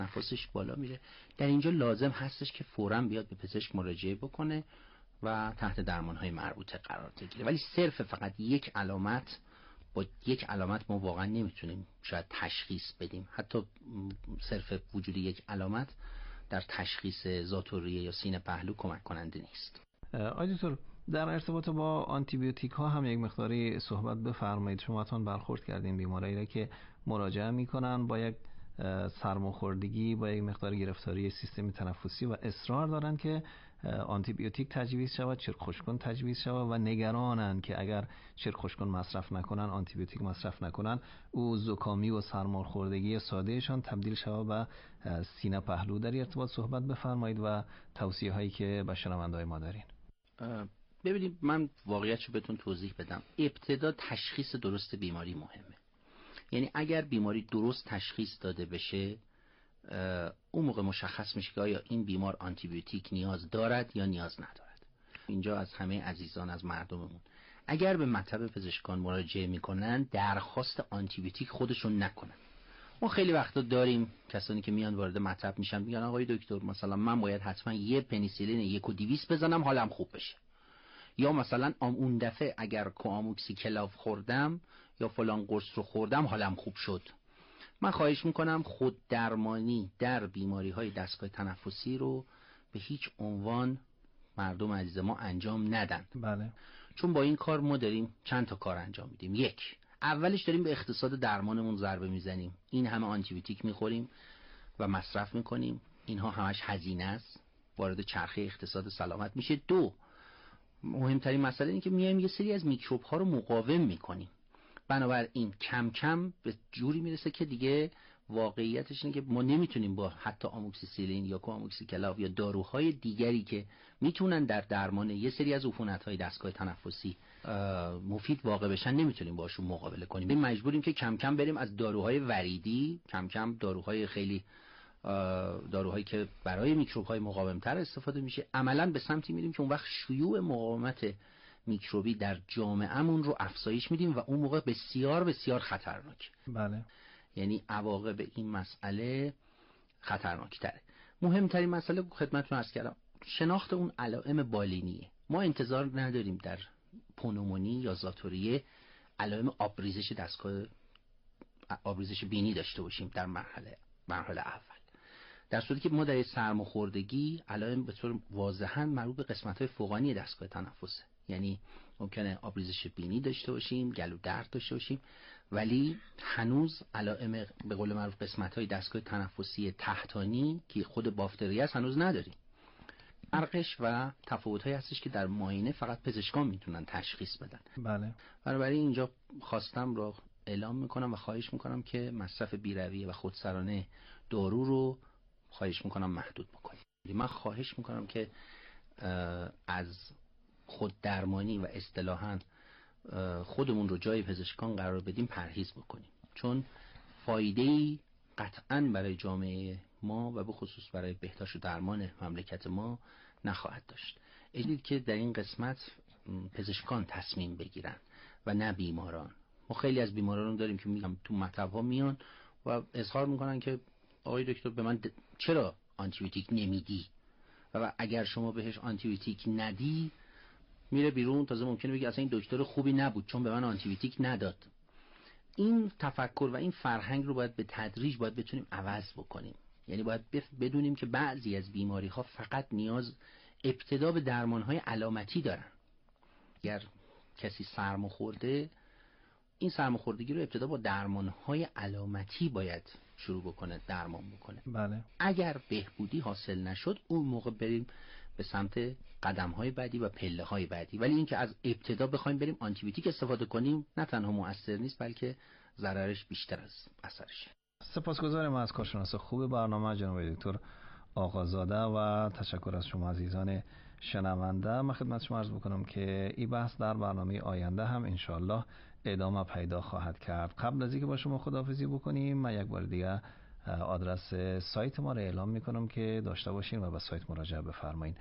تنفسش بالا میره. در اینجا لازم هستش که فوراً بیاد به پزشک مراجعه بکنه و تحت درمان‌های مربوطه قرار بگیره. ولی صرف فقط یک علامت، با یک علامت ما واقعا نمیتونیم شاید تشخیص بدیم. حتی صرف وجود یک علامت در تشخیص ذات‌الریه یا سینه پهلو کمک کننده نیست. آقای دکتر، در ارتباط با آنتیبیوتیک ها هم یک مقداری صحبت بفرمایید. شما تون برخورد کردین بیمارایی را که مراجعه میکنن با یک سرماخوردگی، با یک مقدار گرفتاری سیستم تنفسی و اصرار دارن که آنتیبیوتیک تجویز شود، چرک خوشکن تجویز شود و نگرانن که اگر چرک خوشکن مصرف نکنن، آنتیبیوتیک مصرف نکنن، او زکامی و سرماخوردگی سادهشان تبدیل شود به سینه پهلو. در ارتباط صحبت بفرمایید و توصیه هایی که به شنونده‌های ما دارین. ببینید، من واقعیتشو بهتون توضیح بدم. ابتدا تشخیص درست بیماری مهمه. یعنی اگر بیماری درست تشخیص داده بشه، اون موقع مشخص میشه که آیا این بیمار آنتیبیوتیک نیاز دارد یا نیاز ندارد. اینجا از همه عزیزان، از مردممون، اگر به مطب پزشکان مراجعه میکنن درخواست آنتیبیوتیک خودشون نکنن. ما خیلی وقتا داریم کسانی که میان وارد مطب میشن میگن آقای دکتر مثلا من باید حتما یه پنیسیلین 1.200 بزنم حالم خوب بشه، یا مثلا اون دفعه اگر کوآموکسیکلاو خوردم یا فلان قرص رو خوردم حالم خوب شد. من خواهش میکنم خود درمانی در بیماری های دستگاه تنفسی رو به هیچ عنوان مردم عزیز ما انجام ندن. بله. چون با این کار ما داریم چند تا کار انجام میدیم. یک، اولش داریم به اقتصاد درمانمون ضربه میزنیم. این همه آنتیبیوتیک میخوریم و مصرف میکنیم، اینها همش هزینه است، وارد چرخه اقتصاد سلامت میشه. دو، مهمترین مسئله اینه که میایم یه سری از میکروب ها رو مقاوم میکنیم. بنابراین کم کم به جوری میرسه که دیگه واقعیتش اینه که ما نمیتونیم با حتی آموکسیسیلین یا کوآموکسیکلاو یا داروهای دیگری که میتونن در درمان یه سری از عفونت‌های دستگاه تنفسی مفید واقع بشن، نمیتونیم باشون مقابله کنیم. این مجبوریم که کم کم بریم از داروهای وریدی، کم کم داروهای خیلی داروهایی که برای میکروب‌های مقاوم‌تر استفاده میشه، عملاً به سمتی میریم که اون وقت شیوع مقاومت میکروبی در جامعهمون رو افزایش میدیم و اون موقع بسیار بسیار خطرناک. بله. یعنی عواقب این مسئله خطرناک‌تره. مهمترین مسئله خدمتتون عرض کردم، شناخت اون علائم بالینیه. ما انتظار نداریم در پنومونی یا ذات‌الریه علائم آبریزش دستگاه آبریزش بینی داشته باشیم در مرحله اول، در صورتی که ما در سرماخوردگی علائم به طور واضحاً مربوط به قسمت‌های فوقانی دستگاه تنفسه. یعنی ممکنه آبریزش بینی داشته باشیم، گلو درد داشته باشیم، ولی هنوز علائم به قول معروف قسمت‌های دستگاه تنفسی تحتانی که خود بافتری است هنوز نداریم. فرقش و تفاوت‌هایی هستش که در معاینه فقط پزشکان میتونن تشخیص بدن. بله. بنابراین اینجا خواستم رو اعلام میکنم و خواهش میکنم که مصرف بی‌رویه و خودسرانه دارو رو خواهش میکنم محدود بکنیم. من خواهش میکنم که از خود درمانی و اصطلاحاً خودمون رو جای پزشکان قرار بدیم پرهیز بکنیم، چون فایده‌ای قطعاً برای جامعه ما و به خصوص برای بهداشت و درمان مملکت ما نخواهد داشت. اجازه که در این قسمت پزشکان تصمیم بگیرن و نه بیماران. ما خیلی از بیماران داریم که میگم تو مطب‌ها میان و اظهار میکنن که آقای دکتر به من چرا آنتیبیوتیک نمیدی، و اگر شما بهش آنتیبیوتیک ندی میره بیرون، تازه ممکنه بگه اصلا این دکتر خوبی نبود چون به من آنتیبیوتیک نداد. این تفکر و این فرهنگ رو باید به تدریج بتونیم عوض بکنیم. یعنی باید بدونیم که بعضی از بیماری ها فقط نیاز ابتدا به درمان های علامتی دارن. اگر کسی سرماخورده، این سرماخوردگی رو ابتدا با درمان‌های علامتی باید شروع بکنه، درمان بکنه. بله. اگر بهبودی حاصل نشد اون موقع بریم به سمت قدم‌های بعدی و پله‌های بعدی. ولی اینکه از ابتدا بخوایم بریم آنتیبیوتیک استفاده کنیم نه تنها مؤثر نیست بلکه ضررش بیشتر از اثرشه. سپاسگزارم از کارشناس خوب برنامه جناب دکتر آقازاده و تشکر از شما عزیزان شنونده. من خدمت شما عرض بکنم که این بحث در برنامه آینده هم انشالله ادامه پیدا خواهد کرد. قبل از اینکه با شما خداحافظی بکنیم، من یک بار دیگه آدرس سایت ما رو اعلام میکنم که داشته باشین و به سایت مراجعه بفرمایید.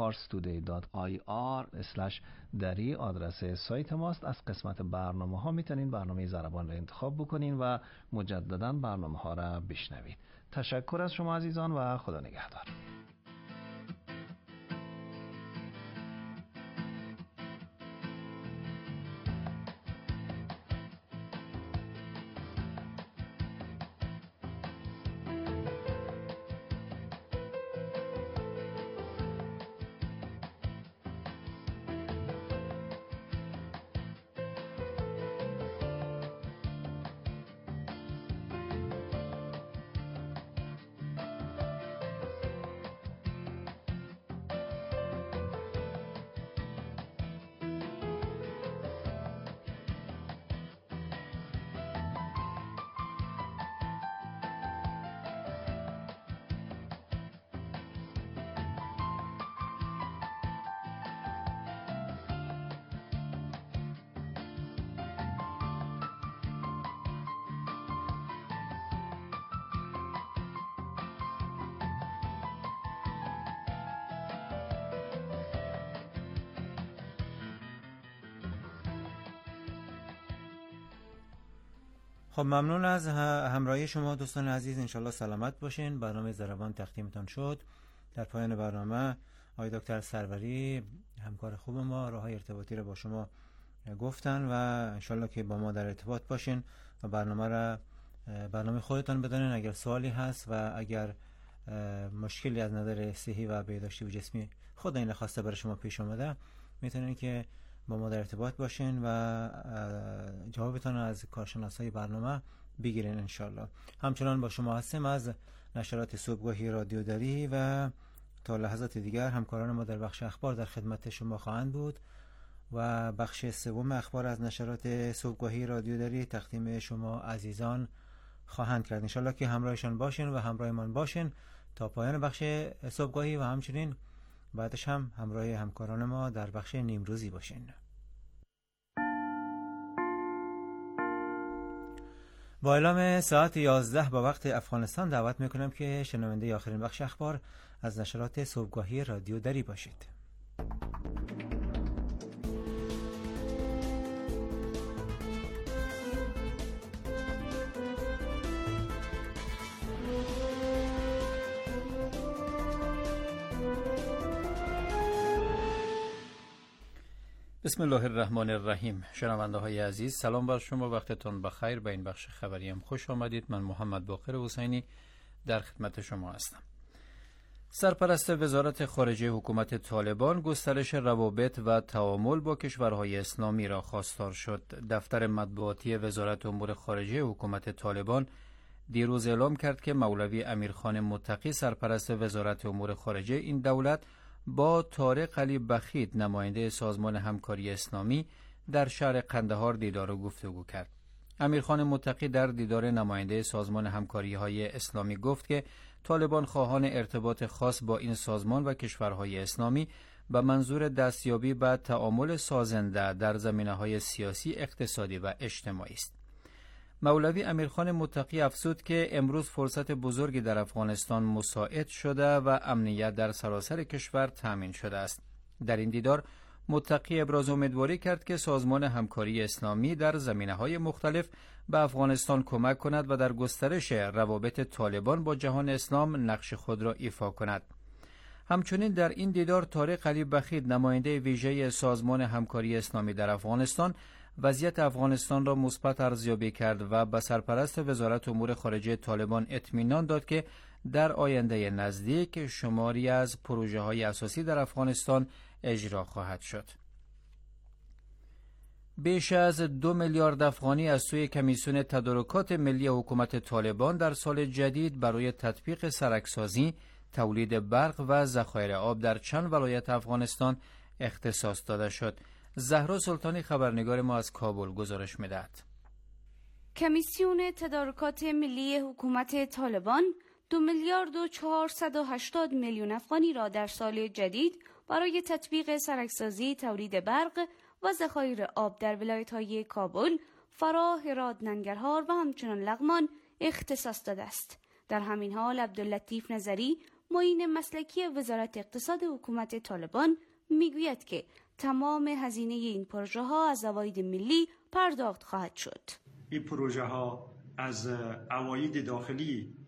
parstoday.ir/dari آدرس سایت ماست. از قسمت برنامه ها میتونین برنامه ضربان رو انتخاب بکنین و مجددا برنامه ها رو بشنوید. تشکر از شما عزیزان و خدا نگهدار. خب ممنون از همراهی شما دوستان عزیز. انشالله سلامت باشین. برنامه ضربان تقدیمتان شد. در پایان برنامه آقای دکتر سروری همکار خوب ما راههای ارتباطی رو با شما گفتن و انشالله که با ما در ارتباط باشین و برنامه خودتان بدانین. اگر سوالی هست و اگر مشکلی از نظر صحی و بهداشتی و جسمی خود این خواسته برای شما پیش اومده، میتونین که با ما در ارتباط باشین و جوابتان از کارشناسای برنامه بگیرین انشالله. همچنان با شما هستیم از نشرات صبحگاهی رادیو دری و تا لحظات دیگر همکاران ما در بخش اخبار در خدمت شما خواهند بود و بخش سوم اخبار از نشرات صبحگاهی رادیو دری تقدیم شما عزیزان خواهند کرد. انشالله که همراهشان باشین و همراهمان باشین تا پایان بخش صبحگاهی و همچنین بعدش هم همراه همکاران ما در بخش نیمروزی باشین. با اعلام ساعت 11 با وقت افغانستان دعوت میکنم که شنونده آخرین بخش اخبار از نشرات صبحگاهی رادیو دری باشید. بسم الله الرحمن الرحیم. شنونده های عزیز سلام بر شما، وقتتون بخیر. به این بخش خبری هم خوش آمدید. من محمد باقر حسینی در خدمت شما هستم. سرپرست وزارت خارجه حکومت طالبان گسترش روابط و تعامل با کشورهای اسلامی را خواستار شد. دفتر مطبوعاتی وزارت امور خارجه حکومت طالبان دیروز اعلام کرد که مولوی امیرخان متقی سرپرست وزارت امور خارجه این دولت با طارق علی بخیت نماینده سازمان همکاری اسلامی در شهر قندهار دیدار و گفتگو کرد. امیرخان متقی در دیدار نماینده سازمان همکاری‌های اسلامی گفت که طالبان خواهان ارتباط خاص با این سازمان و کشورهای اسلامی به منظور دستیابی به تعامل سازنده در زمینه‌های سیاسی، اقتصادی و اجتماعی است. مولوی امیرخان متقی افزود که امروز فرصت بزرگی در افغانستان مساعد شده و امنیت در سراسر کشور تامین شده است. در این دیدار متقی ابراز امیدواری کرد که سازمان همکاری اسلامی در زمینه‌های مختلف به افغانستان کمک کند و در گسترش روابط طالبان با جهان اسلام نقش خود را ایفا کند. همچنین در این دیدار طارق علی بخیت نماینده ویژه سازمان همکاری اسلامی در افغانستان وضعیت افغانستان را مثبت ارزیابی کرد و به سرپرست وزارت امور خارجه طالبان اطمینان داد که در آینده نزدیک شماری از پروژه‌های اساسی در افغانستان اجرا خواهد شد. بیش از 2 میلیارد افغانی از سوی کمیسیون تدارکات ملی حکومت طالبان در سال جدید برای تطبیق سرک‌سازی، تولید برق و ذخایر آب در چند ولایت افغانستان اختصاص داده شد. زهرا سلطانی خبرنگار ما از کابل گزارش می‌دهد. کمیسیون تدارکات ملی حکومت طالبان 2 میلیارد و 480 میلیون افغانی را در سال جدید برای تطبیق سرک‌سازی، تولید برق و ذخایر آب در ولایت‌های کابل، فراه، هرات، ننگرهار و همچنین لغمان اختصاص داده است. در همین حال عبداللطیف نظری، معین مسلکی وزارت اقتصاد حکومت طالبان میگوید که تمام هزینه این پروژه ها از عواید ملی پرداخت خواهد شد. این پروژه ها از عواید داخلی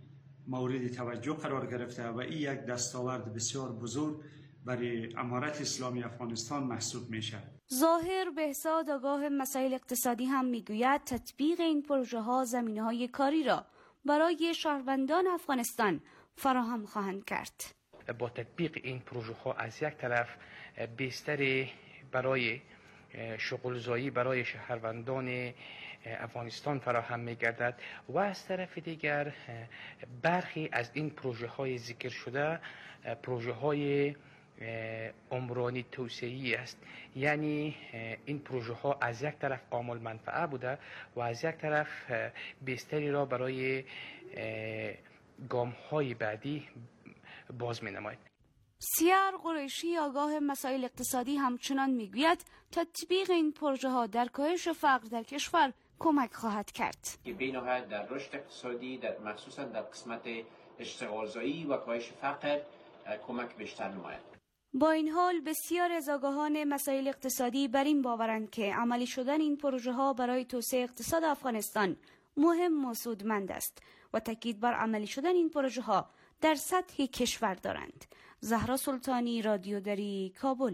مورد توجه قرار گرفته و این یک دستاورد بسیار بزرگ برای امارت اسلامی افغانستان محسوب میشه. ظاهر بهزاد آگاه مسائل اقتصادی هم میگوید تطبیق این پروژه ها زمینه‌های کاری را برای شهروندان افغانستان فراهم خواهند کرد. با تطبیق این پروژه ها از یک طرف بستری برای شغلزایی برای شهروندان افغانستان فراهم می‌گردد و از طرف دیگر برخی از این پروژه های ذکر شده پروژه های عمرانی توسعه‌ای است. یعنی این پروژه ها از یک طرف عامل منفعه بوده و از یک طرف بستری را برای گام های بعدی باز می نماید. سیار قریشی آگاه مسائل اقتصادی همچنان میگوید تطبیق این پروژه ها در کاهش فقر در کشور کمک خواهد کرد. بینهایت در رشد اقتصادی در مخصوصا در قسمت اشتغالزایی و کاهش فقر کمک بیشتر نماید. با این حال بسیار از آگاهان مسائل اقتصادی بر این باورند که عملی شدن این پروژه ها برای توسعه اقتصاد افغانستان مهم و سودمند است و تاکید بر عملی شدن این پروژه ها در سطح کشور دارند. زهرا سلطانی، رادیو دری، کابل.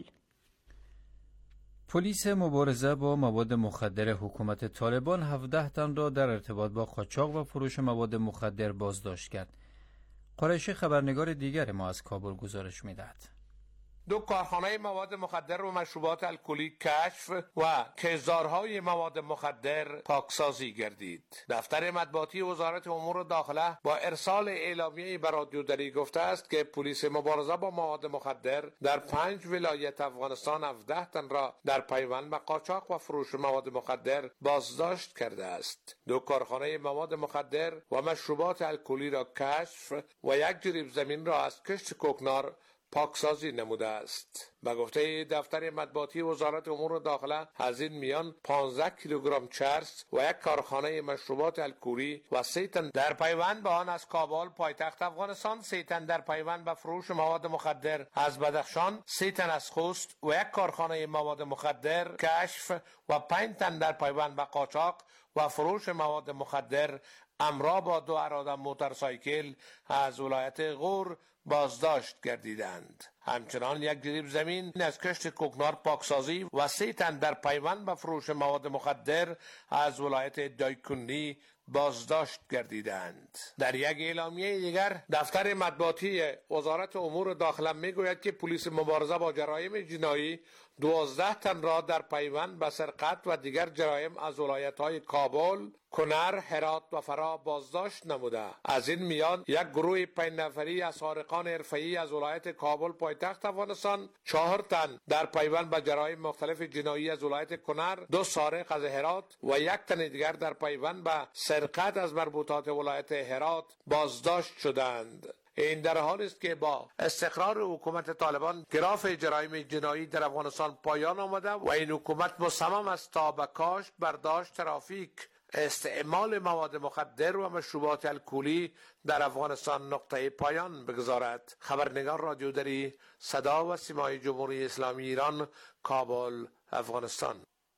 پلیس مبارزه با مواد مخدر حکومت طالبان 17 تن را در ارتباط با قاچاق و فروش مواد مخدر بازداشت کرد. قریشی خبرنگار دیگر ما از کابل گزارش می‌دهد. 2 کارخانه مواد مخدر و مشروبات الکلی کشف و کیزارهای مواد مخدر پاکسازی گردید. دفتر مطبوعاتی وزارت امور داخله با ارسال اعلامیه‌ای به رادیو دری گفته است که پلیس مبارزه با مواد مخدر در 5 ولایت افغانستان 17 تن را در پیوند به قاچاق و فروش مواد مخدر بازداشت کرده است. 2 کارخانه مواد مخدر و مشروبات الکلی را کشف و 1 جریب زمین را از کشت کوکنار پاکسازی نموده است. به گفته دفتر مطبوعاتی وزارت امور داخله از این میان 15 کیلوگرم چرس و 1 کارخانه مشروبات الکلی و 3 تن در پیوند به آن از کابل پایتخت افغانستان، 3 تن در پیوند به فروش مواد مخدر از بدخشان، 3 تن از خوست و 1 کارخانه مواد مخدر کشف و 5 تن در پیوند به قاچاق و فروش مواد مخدر همراه با 2 اراده موتورسایکل از ولایت غور بازداشت گردیدند. همچنان 1 جریب زمین از کشت کوکنار پاکسازی و 3 تن در پیوند به فروش مواد مخدر از ولایت دایکنی بازداشت گردیدند. در یک اعلامیه دیگر دفتر مطبوعاتی وزارت امور داخله میگوید که پلیس مبارزه با جرایم جنایی 12 تن را در پیوند به سرقت و دیگر جرایم از ولایت‌های کابل، کنر، هرات و فرا بازداشت نموده. از این میان 1 گروه 5 نفری از سارقان حرفه‌ای از ولایت کابل پایتخت افغانستان، 4 تن در پیوند به جرایم مختلف جنایی از ولایت کنر، 2 سارق از هرات و 1 تن دیگر در پیوند به سرقت از مربوطات ولایت هرات بازداشت شدند. این در حالی است که با استقرار حکومت طالبان گراف جرایم جنایی در افغانستان پایان آمده و این حکومت مصمم است تا به کاشت، برداشت، ترافیک، استعمال مواد مخدر و مشروبات الکلی در افغانستان نقطه پایان بگذارد. خبرنگار رادیو دری، صدا و سیمای جمهوری اسلامی ایران، کابل، افغانستان.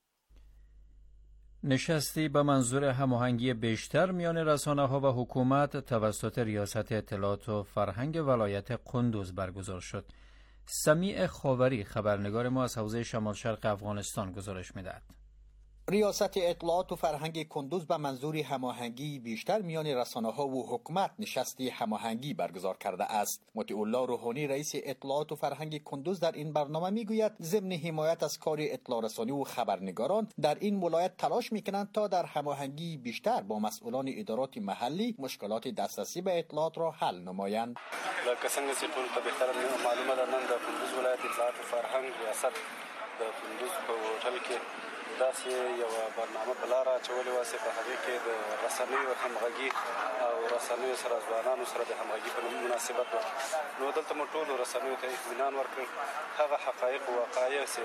نشستی به منظور هماهنگی بیشتر میان رسانه‌ها و حکومت توسط ریاست اطلاعات و فرهنگ ولایت قندوز برگزار شد. سمیع خاوری خبرنگار ما از حوزه شمال شرق افغانستان گزارش می‌دهد. ریاست اطلاعات و فرهنگ کندوز به منظور هماهنگی بیشتر میان رسانه‌ها و حکومت نشستی هماهنگی برگزار کرده است. مطیع الله روحانی رئیس اطلاعات و فرهنگ کندوز در این برنامه میگوید ضمن حمایت از کار اطلاع رسانی و خبرنگاران در این ولایت تلاش میکنند تا در هماهنگی بیشتر با مسئولان ادارات محلی مشکلات دسترسی به اطلاعات را حل نمایند. لکه څنګه چې ټول ته بهتره معلومه ده نن د کندوز ولایت اطلاعات و فرهنگ ریاست د کندوز په هوټل کې داسې یو برنامه په لاره اچولې وه چې په هغې کې د رسنیو همغږي او رسنیو سره ځوانانو سره د همغږي په مناسبت وه. نو دلته مو ټولو رسنیو ته اطمینان ورکړ، هغه حقایق و وقایع چې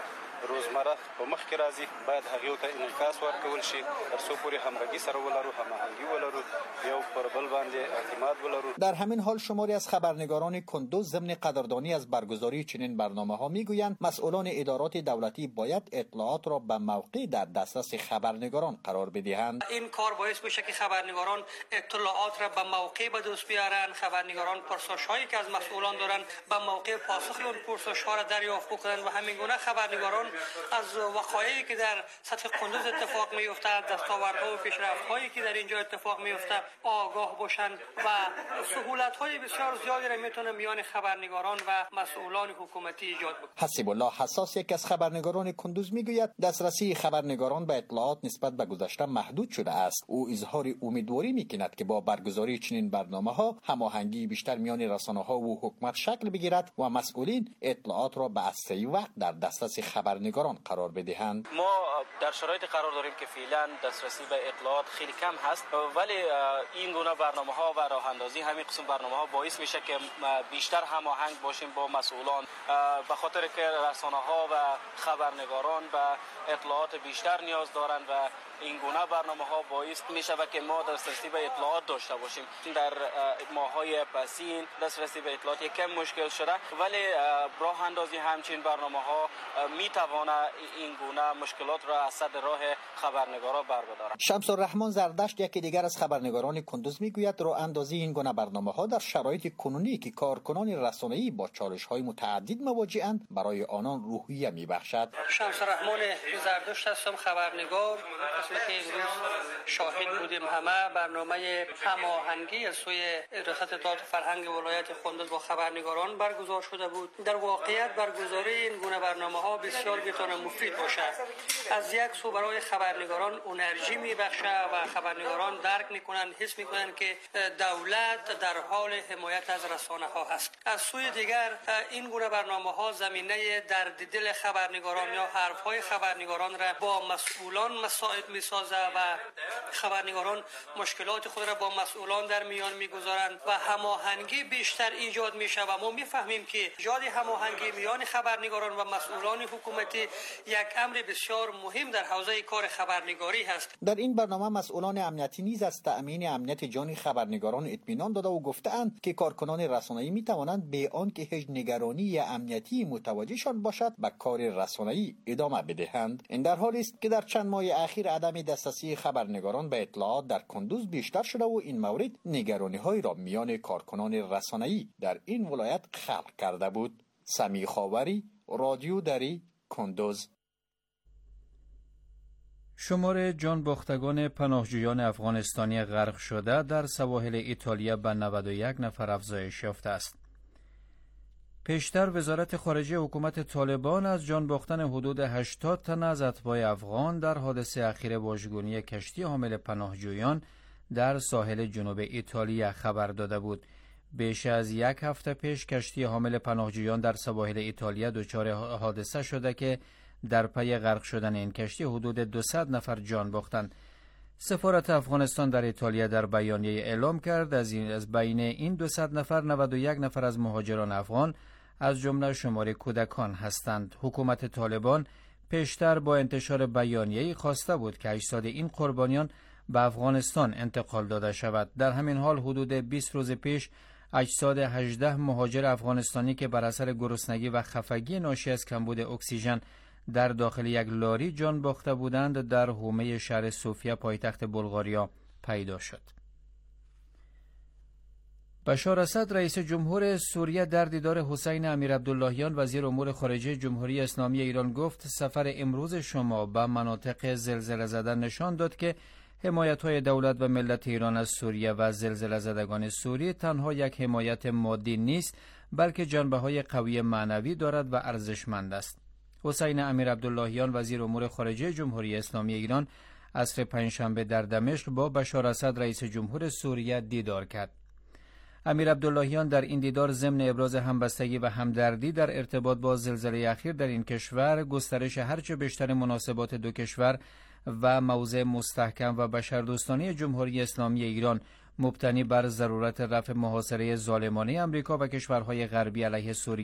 روزمره په مخ کې راځي باید هغه ته انعکاس ورکول شي تر څو پورې همغږي سره ولرو هماهنګي ولرو یو پر بل باندې اعتماد ولرو. در همین حال شماری از خبرنگاران کندوز ضمن قدردانی از برگزاری چنین برنامه‌ها میگویند مسئولان ادارات دولتی باید اطلاعات را به موقع در دسترس خبرنگاران قرار بدهند. این کار باعث میشه که خبرنگاران اطلاعات را به موقع به دست بیارن، خبرنگاران پرسش‌هایی که از مسئولان دارن به موقع پاسخ اون پرسش‌ها را دریافت بکنند و همین گونه خبرنگاران از وقایعی که در سطح کندوز اتفاق می‌افتد، دستاوردها و پیشرفت‌هایی که در اینجا اتفاق می‌افتد آگاه باشند و سهولت‌های بسیار زیادی را میتونه میان خبرنگاران و مسئولان حکومتی ایجاد بکنه. حسیب الله حساس یک از خبرنگاران کندوز میگوید دسترسی خبرنگاران به اطلاعات نسبت به گذشته محدود شده است. او اظهار امیدواری میکند که با برگزاری چنین برنامه‌ها هماهنگی بیشتر میان رسانه‌ها و حکومت شکل بگیرد و مسئولین اطلاعات را به اسرع وقت در دسترس خبرنگاران قرار بدهند. ما در شرایط قرار داریم که فعلا دسترسی به اطلاعات خیلی کم هست، ولی این گونه برنامه‌ها و راه اندازی همین قسم برنامه‌ها باعث میشه که بیشتر هماهنگ باشیم با مسئولان، به خاطر که رسانه‌ها و خبرنگاران به اطلاعات بیشتر نیاز دارند و این گونه برنامه‌ها باعث میشه که ما دسترسی به اطلاعات داشته باشیم. در ماه‌های پسین دسترسی به اطلاعات کم مشکل شده، ولی راه اندازی همچین برنامه‌ها میتواند این گونه مشکلات را از سد راه خبرنگاران بر بدارد. شمس الرحمن زردشت یکی دیگر از خبرنگاران کندوز میگوید راه اندازی این گونه برنامه‌ها در شرایط کنونی که کارکنان رسانه‌ای با چالش‌های متعدد مواجه‌اند برای آنان روحیه میبخشد. شمس الرحمن زردشت هستم، خبرنگار. که امروز شاهد بودیم همه برنامه هماهنگی از سوی ریاست اطلاعات فرهنگ ولایت کندوز با خبرنگاران برگزار شده بود. در واقعیت برگزاری این گونه برنامه‌ها بسیار میتونه مفید باشه. از یک سو برای خبرنگاران انرژی میبخشه و خبرنگاران درک میکنن، حس میکنن که دولت در حال حمایت از رسانه‌ها هست. از سوی دیگر این گونه برنامه‌ها زمینه درد دل خبرنگاران یا حرف‌های خبرنگاران را با مسئولان مساعد میسازه و خبرنگاران مشکلات خود را با مسئولان در میان میگذارند و هماهنگی بیشتر ایجاد میشه و ما میفهمیم که ایجاد هماهنگی میان خبرنگاران و مسئولان حکومتی یک امر بسیار مهم در حوزه کار خبرنگاری هست. در این برنامه مسئولان امنیتی نیز از تأمین امنیت جان خبرنگاران اطمینان داده و گفته‌اند که کارکنان رسانه‌ای میتوانند به آنکه هیچ نگرانی امنیتی متوجهشان باشد به کار رسانه‌ای ادامه بدهند. این در حالی است که در چند ماه اخیر عدم دسترسی خبرنگاران به اطلاعات در کندوز بیشتر شده و این مورد نگرانی‌های را میان کارکنان رسانه‌ای در این ولایت خلق کرده بود. سمیع خاوری، رادیو دری، کندوز. شمار جانباختگان پناهجویان افغانستانی غرق شده در سواحل ایتالیا به 91 نفر افزایش یافته است. پیشتر وزارت خارجه حکومت طالبان از جان باختن حدود 80 تن از اتباع افغان در حادثه اخیر واژگونی کشتی حامل پناهجویان در ساحل جنوب ایتالیا خبر داده بود. بیش از یک هفته پیش کشتی حامل پناهجویان در سواحل ایتالیا دچار حادثه شده که در پی غرق شدن این کشتی حدود 200 نفر جان باختند. سفارت افغانستان در ایتالیا در بیانیه اعلام کرد از بین این 200 نفر 91 نفر از مهاجران افغان از جمله شمار کودکان هستند. حکومت طالبان پیشتر با انتشار بیانیه‌ای خواسته بود که اجساد این قربانیان به افغانستان انتقال داده شود. در همین حال حدود 20 روز پیش اجساد 18 مهاجر افغانستانی که بر اثر گرسنگی و خفگی ناشی از کمبود اکسیژن در داخل یک لاری جان باخته بودند در حومه شهر سوفیا پایتخت بلغاریا پیدا شد. بشار اسد رئیس جمهور سوریه در دیدار حسین امیرعبداللهیان وزیر امور خارجه جمهوری اسلامی ایران گفت سفر امروز شما به مناطق زلزله زده نشان داد که حمایت‌های دولت و ملت ایران از سوریه و زلزله زدگان سوریه تنها یک حمایت مادی نیست بلکه جنبه‌های قوی معنوی دارد و ارزشمند است. حسین امیرعبداللهیان وزیر امور خارجه جمهوری اسلامی ایران عصر پنجشنبه در دمشق با بشار اسد رئیس جمهور سوریه دیدار کرد. امیرعبداللهیان در این دیدار ضمن ابراز همبستگی و همدردی در ارتباط با زلزله اخیر در این کشور، گسترش هرچه بیشتر مناسبات دو کشور و موضع مستحکم و بشردوستانه جمهوری اسلامی ایران مبتنی بر ضرورت رفع محاصره ظالمانه امریکا و کشورهای غربی علیه سوریه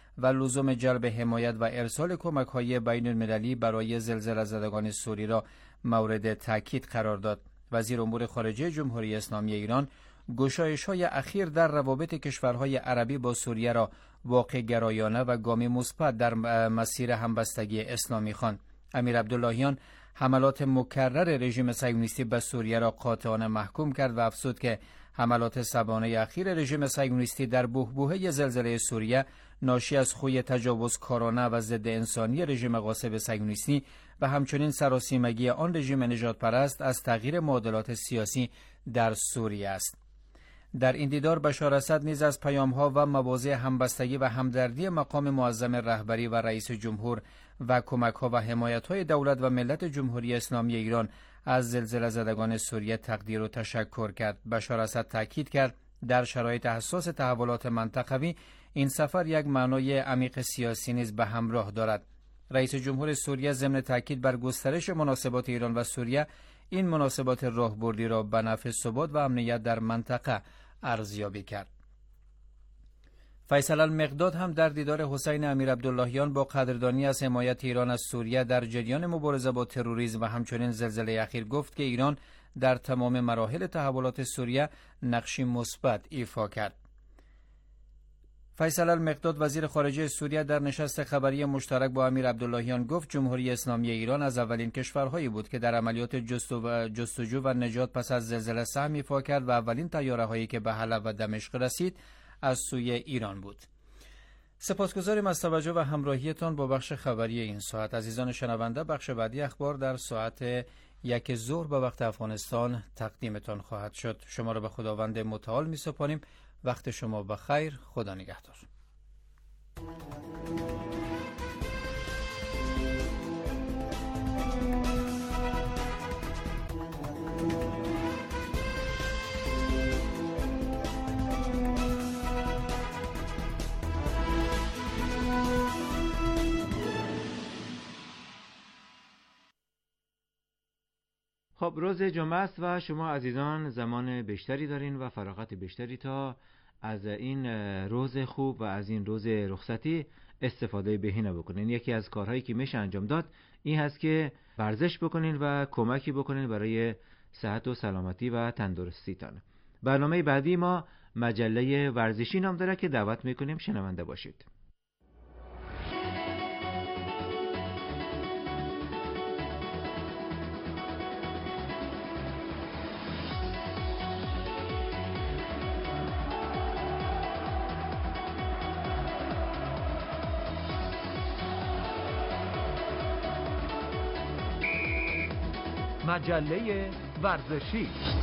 و لزوم جلب حمایت و ارسال کمک‌های بین‌المللی برای زلزله زدگان سوری را مورد تاکید قرار داد. وزیر امور خارجه جمهوری اسلامی ایران گشایش‌های اخیر در روابط کشورهای عربی با سوریه را واقع گرایانه و گامی مثبت در مسیر همبستگی اسلامی خواند. امیر عبداللهیان حملات مکرر رژیم صهیونیستی به سوریه را قاطعانه محکوم کرد و افزود که حملات سبانه اخیر رژیم صهیونیستی در بحبوحه زلزله سوریه ناشی از خوی تجاوزکارانه و ضد انسانی رژیم غاصب صهیونیستی و همچنین سراسیمگی آن رژیم نژادپرست از تغییر معادلات سیاسی در سوریه است. در این دیدار بشار اسد نیز از پیام‌ها و مواضع همبستگی و همدردی مقام معظم رهبری و رئیس جمهور و کمک‌ها و حمایت‌های دولت و ملت جمهوری اسلامی ایران از زلزله زدگان سوریه تقدیر و تشکر کرد. بشار اسد تاکید کرد در شرایط حساس تحولات منطقوی این سفر یک معنای عمیق سیاسی نیز به همراه دارد. رئیس جمهور سوریه ضمن تاکید بر گسترش مناسبات ایران و سوریه این مناسبات راهبردی را به نفع ثبات و امنیت در منطقه ارزیابی کرد. فیصل المقداد هم در دیدار حسین امیر عبداللهیان با قدردانی از حمایت ایران از سوریه در جریان مبارزه با تروریسم و همچنین زلزله اخیر گفت که ایران در تمام مراحل تحولات سوریه نقشی مثبت ایفا کرد. فیصل المقداد وزیر خارجه سوریه در نشست خبری مشترک با امیر عبداللهیان گفت جمهوری اسلامی ایران از اولین کشورهایی بود که در عملیات جستجو و نجات پس از زلزله سهم ایفا کرد و اولین طیاره‌هایی که به حلب و دمشق رسید از سوی ایران بود. سپاسگزاریم از توجه و همراهیتان با بخش خبری این ساعت. عزیزان شنونده، بخش بعدی اخبار در ساعت 1 ظهر به وقت افغانستان تقدیمتان خواهد شد. شما را به خداوند متعال می‌سپاریم. وقت شما بخیر. خدا نگهدار. خب روز جمعه است و شما عزیزان زمان بیشتری دارین و فراغت بیشتری تا از این روز خوب و از این روز رخصتی استفاده بهینه بکنین. یکی از کارهایی که میشه انجام داد این هست که ورزش بکنین و کمکی بکنین برای صحت و سلامتی و تندرستیتان. برنامه بعدی ما مجله ورزشی نام داره که دعوت میکنیم شنونده باشید. مجله ورزشی.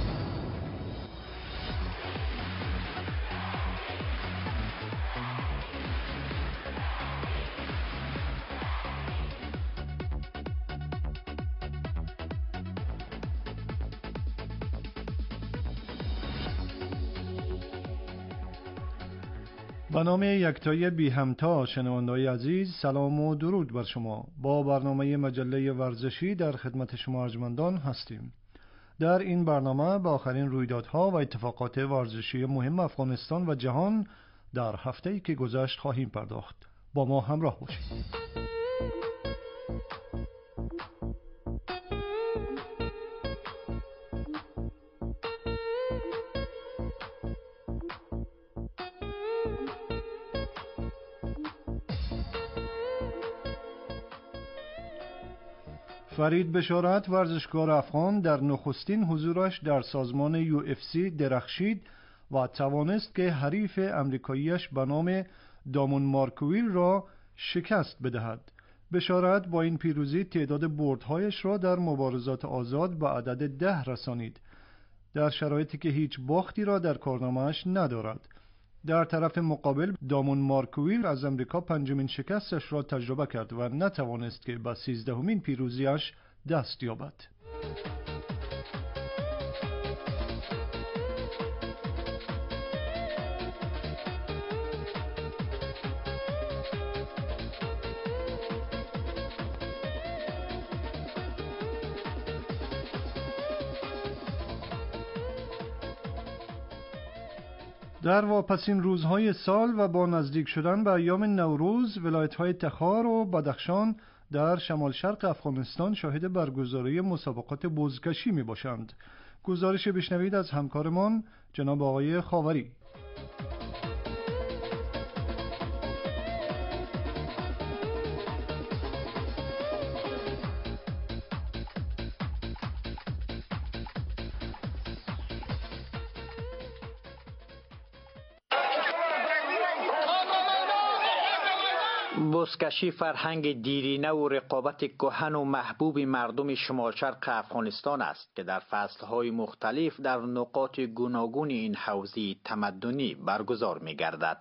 به نام یکتای بی همتا شنونده‌های عزیز، سلام و درود بر شما. با برنامه مجله ورزشی در خدمت شما ارجمندان هستیم. در این برنامه با آخرین رویدادها و اتفاقات ورزشی مهم افغانستان و جهان در هفته‌ای که گذشت خواهیم پرداخت. با ما همراه باشید. فرید بشارت ورزشکار افغان در نخستین حضورش در سازمان UFC درخشید و توانست که حریف امریکاییش به نام دامون مارکویل را شکست بدهد. بشارت با این پیروزی تعداد بردهایش را در مبارزات آزاد به عدد 10 رسانید، در شرایطی که هیچ باختی را در کارنامه‌اش ندارد. در طرف مقابل دامون مارکویل از امریکا پنجمین شکستش را تجربه کرد و نتوانست که به 13مین پیروزیش دست یابد. در واپسین روزهای سال و با نزدیک شدن به ایام نوروز، ولایت‌های تخار و بدخشان در شمال شرق افغانستان شاهد برگزاری مسابقات بزکشی می باشند. گزارش بشنوید از همکارمان جناب آقای خاوری. بزکشی فرهنگ دیرینه و رقابت کهن و محبوب مردم شمال شرق افغانستان است که در فصلهای مختلف در نقاط گوناگون این حوزه تمدنی برگزار می گردد.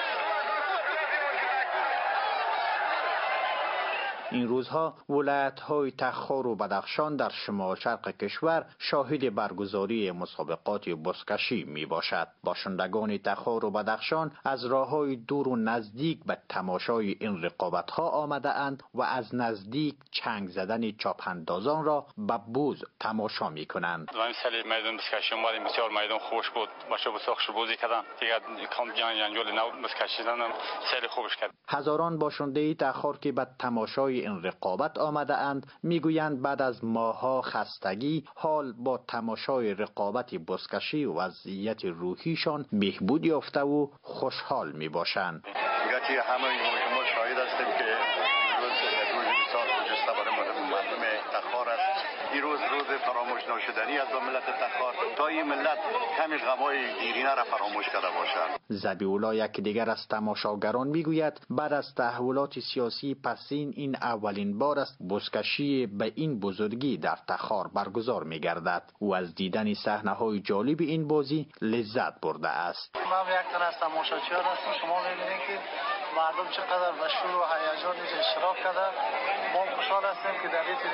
این روزها ولایت‌های تخار و بدخشان در شمال شرق کشور شاهد برگزاری مسابقات بزکشی می باشد. باشندگان تخار و بدخشان از راه‌های دور و نزدیک به تماشای این رقابت‌ها آمده اند و از نزدیک چنگ زدن چاپاندازان را به بوز تماشا می کنند. من سال میدان بزکشی اومدیم، بسیار میدان خوش بود. بچه‌ها بسیار بازی کردن. دیگه کام جنجال نو بزکشی زدن، سال خوبش کرد. هزاران باشنده تخار که به تماشای این رقابت آمده اند میگویند بعد از ماه‌ها خستگی حال با تماشای رقابت بزکشی وضعیت روحیشان بهبود یافته و خوشحال می باشند. گرچه همه ما شاهد هستیم که روز بسیار خجسته برای مردم تخار است. این روز فراموش نشدنی است و ملت تخار تا این ملت کمی غمای دیرینه را فراموش کرده باشند. ذبیح الله یک دیگر از تماشاگران میگوید بعد از تحولات سیاسی پسین این اولین بار است بزکشی به این بزرگی در تخار برگزار میگردد و از دیدن صحنه‌های جالب این بازی لذت برده است. من یک تن از تماشاچیان هستم. شما می‌بینید که مردم چقدر مشغول و هیجان اشتراک کرده. ما خوشحال هستیم که در این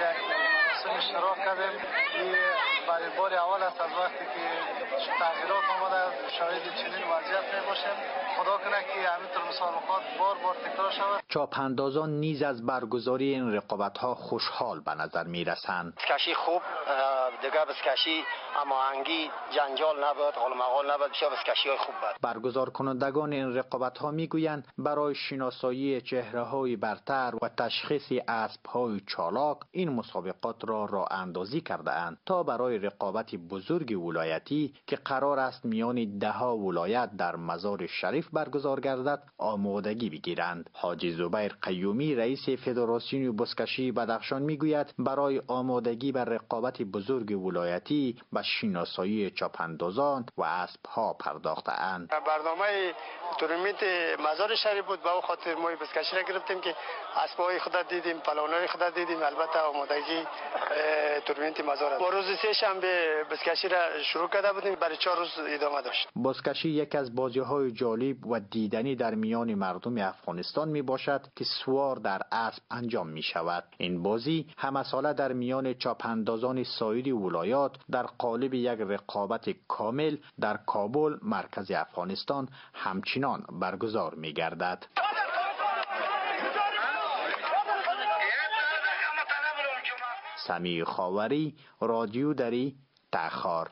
اشتراک کردیم. این برای بار اول است از وقتی که تغییرات آمده شاهد چنین وضعیت میباشیم. خدا کنه که همینطور مسابقات بار تکرار شود. چاپاندازان نیز از برگزاری این رقابت‌ها خوشحال به نظر میرسند. بزکشی خوب، دیگه بزکشی هماهنگی، جنجال نبود، غلمغال نبود، بسیار بزکشی‌های خوب بود. برگزار کنندگان این رقابت‌ها میگویند برای شناسایی چهره‌های برتر و تشخیص اسب‌های چالاک این مسابقات را راه اندازی کرده اند تا برای رقابت بزرگ ولایتی که قرار است میان 10 ولایت در مزار شریف برگزار گردد آمادگی بگیرند. حاجی زبیر قیومی رئیس فدراسیون بزکشی بدخشان میگوید برای آمادگی بر رقابت بزرگ ولایتی به شناسایی چاپاندازان و اسب‌ها پرداخته اند. برنامه تورنمنت مزار شریف بود، به خاطر ما بزکشی را گرفتیم که اسب‌های خود دیدیم، پلوانای خود دیدیم، البته آمادگی تورنمنت مزار است. با روز سه شنبه بزکشی را شروع کرده بودیم، برای 4 روز ادامه داشت. بزکشی یک از بازی‌های جالب و دیدنی در میان مردم افغانستان می باشد که سوار در اسب انجام می شود. این بازی همه ساله در میان چاپاندازان سایر ولایات در قالب یک رقابت کامل در کابل مرکز افغانستان همچنان برگزار می گردد. سمیع خاوری، رادیو دری، تخار.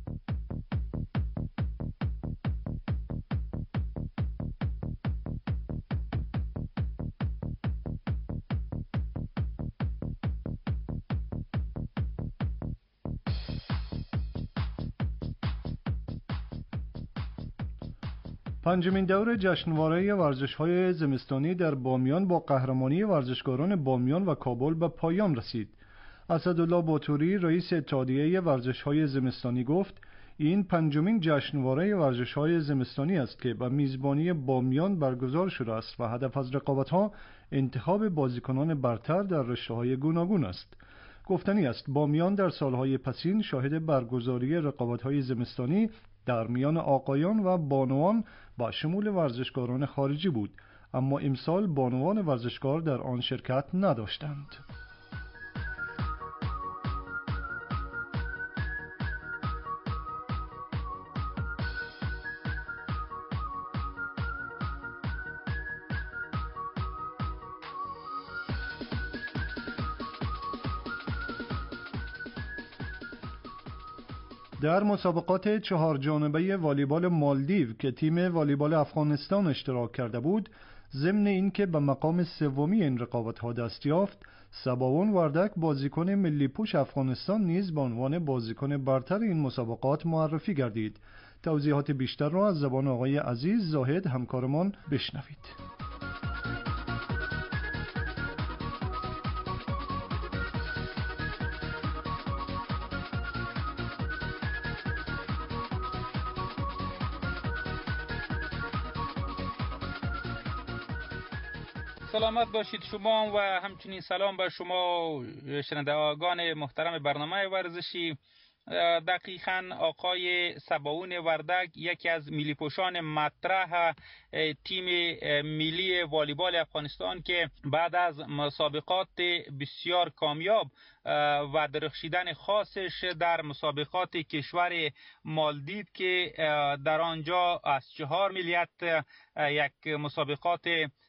پنجمین دور جشنواره ورزش‌های زمستانی در بامیان با قهرمانی ورزشکاران بامیان و کابل به پایان رسید. اسدالله باتوری رئیس اتحادیه ورزش‌های زمستانی گفت این پنجمین جشنواره ورزش‌های زمستانی است که به میزبانی بامیان برگزار شده است و هدف از رقابت‌ها انتخاب بازیکنان برتر در رشته‌های گوناگون است. گفتنی است بامیان در سالهای پسین شاهد برگزاری رقابت‌های زمستانی در میان آقایان و بانوان با شمول ورزشکاران خارجی بود، اما امسال بانوان ورزشکار در آن شرکت نداشتند. در مسابقات 4 جانبه والیبال مالدیو که تیم والیبال افغانستان اشتراک کرده بود، ضمن اینکه به مقام سومی این رقابت‌ها دست یافت، سباون وردک بازیکن ملی پوش افغانستان نیز به عنوان بازیکن برتر این مسابقات معرفی گردید. توضیحات بیشتر را از زبان آقای عزیز زاهد همکارمان بشنوید. سلامت باشید شما و همچنین سلام به شما شنوندگان محترم برنامه ورزشی. دقیقاً آقای سباون وردک یکی از ملی پوشان مطرح تیم ملی والیبال افغانستان که بعد از مسابقات بسیار کامیاب و درخشیدن خاصش در مسابقات کشور مالدیو که در آنجا از 4 ملیت یک مسابقات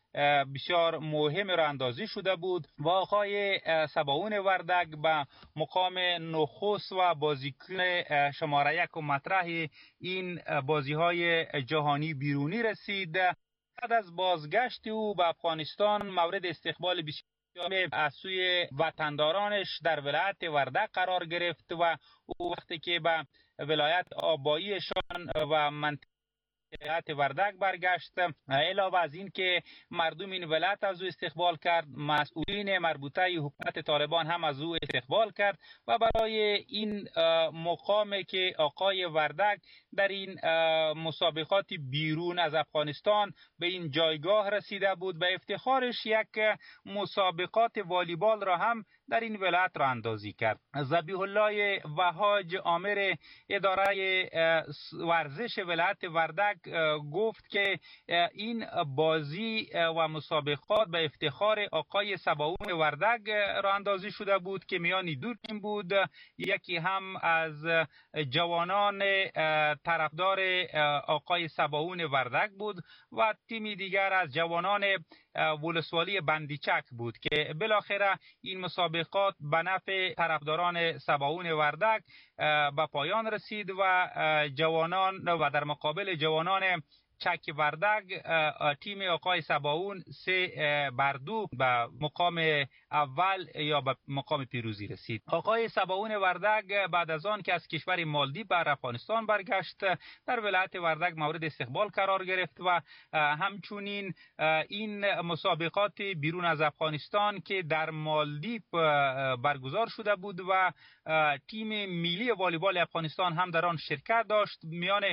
بسیار مهم را اندازی شده بود و آقای سباون وردک به مقام نخست و بازیکن شماره 1 و مطرح این بازی‌های جهانی بیرونی رسید. بعد از بازگشت او به افغانستان مورد استقبال بسیار از سوی وطندارانش در ولایت وردک قرار گرفت و او وقتی که به ولایت آباییشان و منطقه ولایت وردک برگشت، علاوه از این که مردم این ولایت از او استقبال کرد، مسئولین مربوطه حکومت طالبان هم از او استقبال کرد و برای این مقامی که آقای وردک در این مسابقات بیرون از افغانستان به این جایگاه رسیده بود، به افتخارش یک مسابقات والیبال را هم در این ولایت را اندازی کرد. ذبیح الله وهاج آمر اداره ورزش ولایت وردک گفت که این بازی و مسابقات به افتخار آقای سباون وردک را اندازی شده بود که میانی دو تیم بود، یکی هم از جوانان طرفدار آقای سباون وردک بود و تیمی دیگر از جوانان ولسوالی بندیچک بود که بالاخره این مسابقات به نفع طرفداران سباون وردک به پایان رسید و جوانان و در مقابل جوانان چک وردک تیم آقای سباون 3-2 به مقام اول یا به مقام پیروزی رسید. آقای سباون وردک بعد از آن که از کشور مالدیو به افغانستان برگشت، در ولایت وردک مورد استقبال قرار گرفت و همچنین این مسابقات بیرون از افغانستان که در مالدیو برگزار شده بود و تیم ملی والیبال افغانستان هم در آن شرکت داشت، میان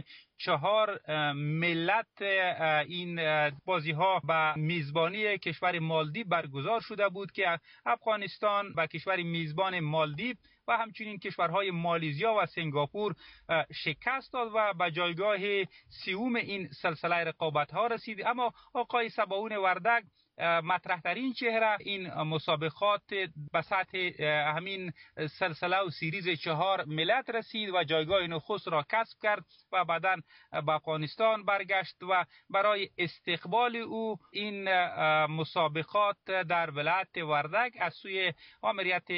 4 ملت این بازی ها به میزبانی کشور مالدیو برگزار شده بود که افغانستان و کشور میزبان مالدیو و همچنین کشورهای مالزیا و سنگاپور شکست داد و به جایگاه سوم این سلسله رقابت ها رسید. اما آقای سباون وردک مطرح ترین چهره این مسابقات به سطح همین سلسله و سیریز 4 ملت رسید و جایگاه نخست را کسب کرد و بعداً به افغانستان برگشت و برای استقبال او این مسابقات در ولایت وردک از سوی آمریت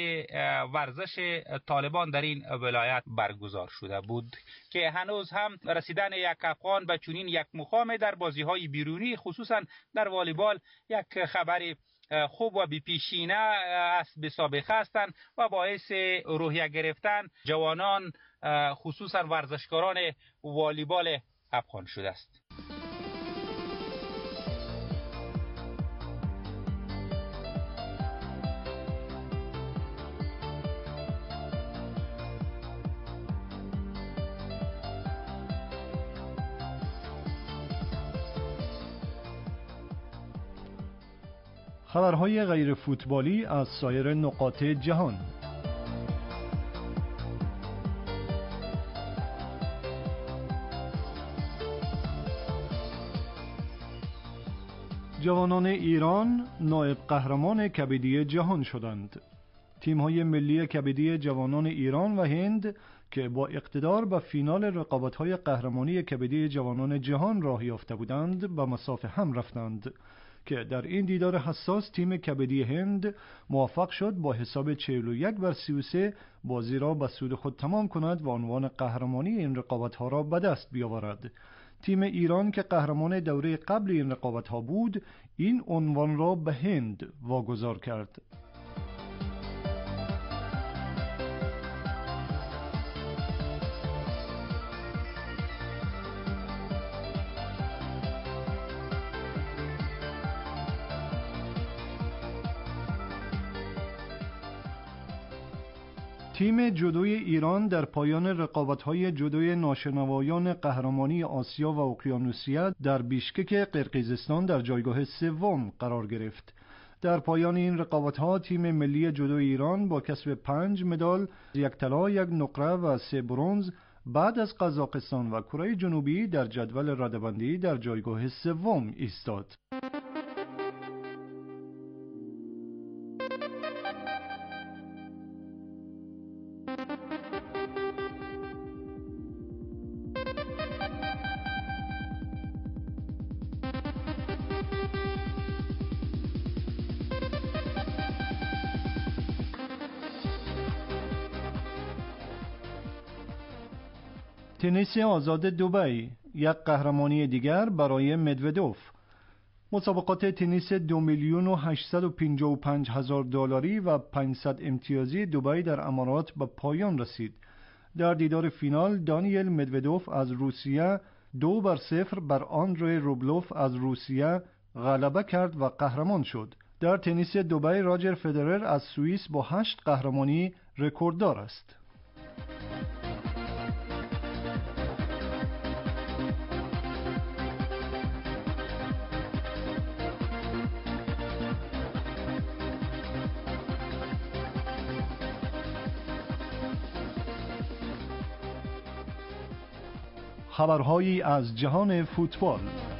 ورزش طالبان در این ولایت برگزار شده بود که هنوز هم رسیدن یک افغان به چنین یک مقام در بازی‌های بیرونی خصوصا در والیبال یک خبر خوب و بی‌پیشینه است، به سابقه هستند و باعث روحیه گرفتن جوانان خصوصا ورزشکاران والیبال افغان شده است. خبرهای غیر فوتبالی از سایر نقاط جهان. جوانان ایران نایب قهرمان کبدی جهان شدند. تیم‌های ملی کبدی جوانان ایران و هند که با اقتدار به فینال رقابت‌های قهرمانی کبدی جوانان جهان راه یافته بودند به مصاف هم رفتند. که در این دیدار حساس تیم کبدی هند موفق شد با حساب 41-33 بازی را به سود خود تمام کند و عنوان قهرمانی این رقابت‌ها را به دست بیاورد. تیم ایران که قهرمان دوره قبل این رقابت‌ها بود، این عنوان را به هند واگذار کرد. تیم جودوی ایران در پایان رقابت‌های جودوی ناشنوایان قهرمانی آسیا و اقیانوسیه در بیشکک قرقیزستان در جایگاه سوم قرار گرفت. در پایان این رقابت‌ها تیم ملی جودوی ایران با کسب 5 مدال، 1 طلا، 1 نقره و 3 برنز بعد از قزاقستان و کره جنوبی در جدول رده‌بندی در جایگاه سوم ایستاد. تنیس آزاد دبی، یک قهرمانی دیگر برای مدودوف. مسابقات تنیس 2,855,000 دلاری و 500 امتیازی دبی در امارات به پایان رسید. در دیدار فینال دانیل مدودوف از روسیه 2-0 بر آندری روبلوف از روسیه غلبه کرد و قهرمان شد. در تنیس دبی راجر فدرر از سوئیس با 8 قهرمانی رکورددار است. خبرهایی از جهان فوتبال.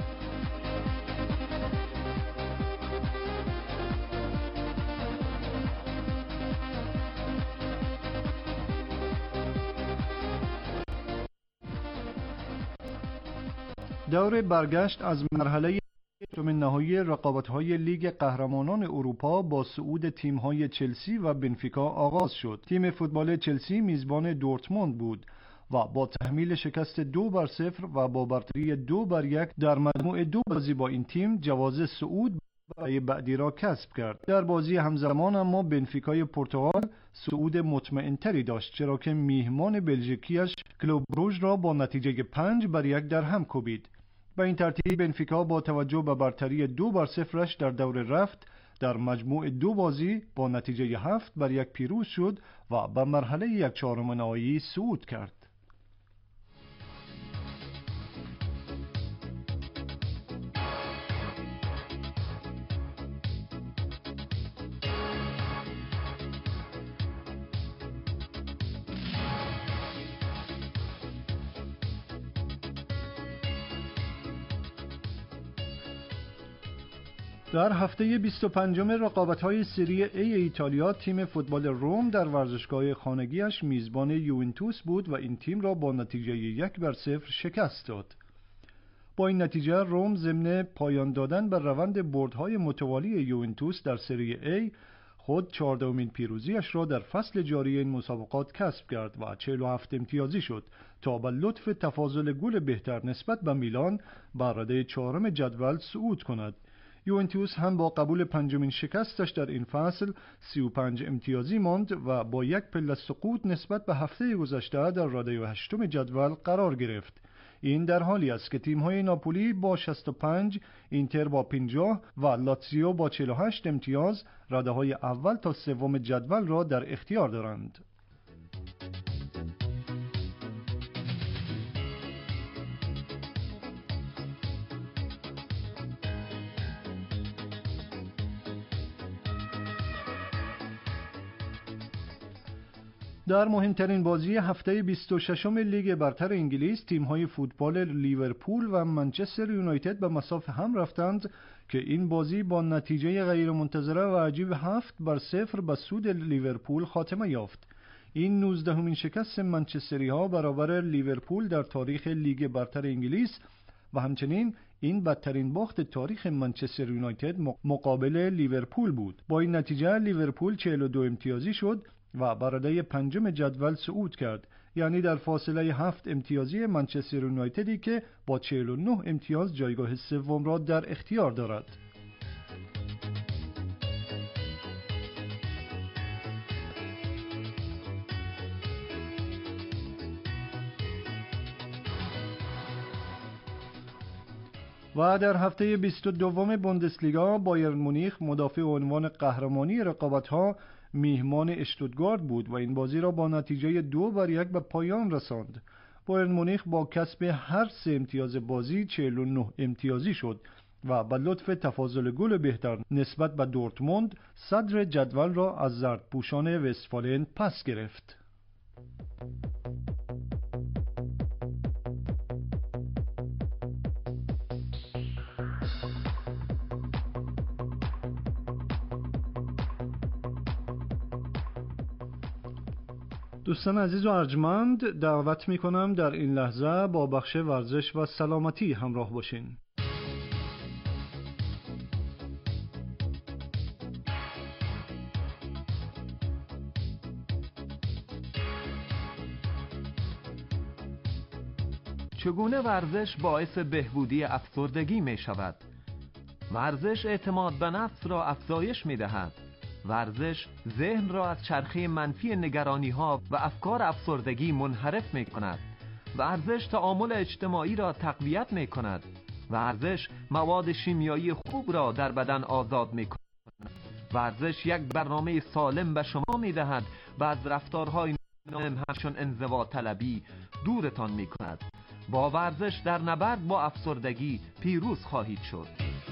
دور برگشت از مرحله نهایی رقابت‌های لیگ قهرمانان اروپا با صعود تیم‌های چلسی و بنفیکا آغاز شد. تیم فوتبال چلسی میزبان دورتموند بود و با تحمیل شکست 2-0 و با برتری 2-1 در مجموع 2 بازی با این تیم جواز صعود برای بعدی را کسب کرد. در بازی همزمان اما بنفیکای پرتغال صعود مطمئن‌تری داشت، چرا که میهمان بلژیکیش کلوب بروژ را با نتیجه 5-1 در هم کوبید. به این ترتیب بنفیکا با توجه به برتری 2-0 در دور رفت در مجموع 2 بازی با نتیجه 7-1 پیروز شد و به مرحله 1/4 نهایی صعود کرد. در هفته 25 رقابت‌های سری A ایتالیا تیم فوتبال روم در ورزشگاه خانگیش میزبان یوونتوس بود و این تیم را با نتیجه 1-0 شکست داد. با این نتیجه روم ضمن پایان دادن بر روند بردهای متوالی یوونتوس در سری A خود 14مین پیروزیش را در فصل جاری این مسابقات کسب کرد و 47 امتیازی شد تا به لطف تفاضل گل بهتر نسبت به میلان بر رده 4 جدول صعود کند. یوونتوس هم با قبول 5مین شکستش در این فصل 35 امتیازی ماند و با 1 پله سقوط نسبت به هفته گذشته در رده 8 جدول قرار گرفت. این در حالی است که تیم‌های ناپولی با 65، اینتر با 50 و لاتزیو با 48 امتیاز رده‌های اول تا سوم جدول را در اختیار دارند. در مهمترین بازی هفته 26 لیگ برتر انگلیس تیم‌های فوتبال لیورپول و منچستر یونایتد به مصاف هم رفتند که این بازی با نتیجه غیرمنتظره و عجیب 7-0 به سود لیورپول خاتمه یافت. این 19مین شکست منچستری ها برابر لیورپول در تاریخ لیگ برتر انگلیس و همچنین این بدترین باخت تاریخ منچستر یونایتد مقابل لیورپول بود. با این نتیجه لیورپول 42 امتیازی شد و بر رده پنجم جدول صعود کرد، یعنی در فاصله 7 امتیازی منچستر یونایتدی که با 49 امتیاز جایگاه سوم را در اختیار دارد. و در هفته 22 بوندسلیگا بایرن مونیخ مدافع عنوان قهرمانی رقابت‌ها میهمان اشتوتگارت بود و این بازی را با نتیجه 2-1 به پایان رساند. بایرن مونیخ با کسب هر 3 امتیاز بازی 49 امتیازی شد و به لطف تفاضل گل بهتر نسبت به دورتموند صدر جدول را از زردپوشان وستفالن پس گرفت. دوستان عزیز و ارجمند، دعوت می کنم در این لحظه با بخش ورزش و سلامتی همراه باشین. چگونه ورزش باعث بهبودی افسردگی می شود؟ ورزش اعتماد به نفس را افزایش می دهد. ورزش ذهن را از چرخه منفی نگرانی ها و افکار افسردگی منحرف می کند. ورزش تعامل اجتماعی را تقویت می کند. ورزش مواد شیمیایی خوب را در بدن آزاد می کند. ورزش یک برنامه سالم به شما می دهد و از رفتارهای نامناسب همچون انزوا طلبی دورتان می کند. با ورزش در نبرد با افسردگی پیروز خواهید شد.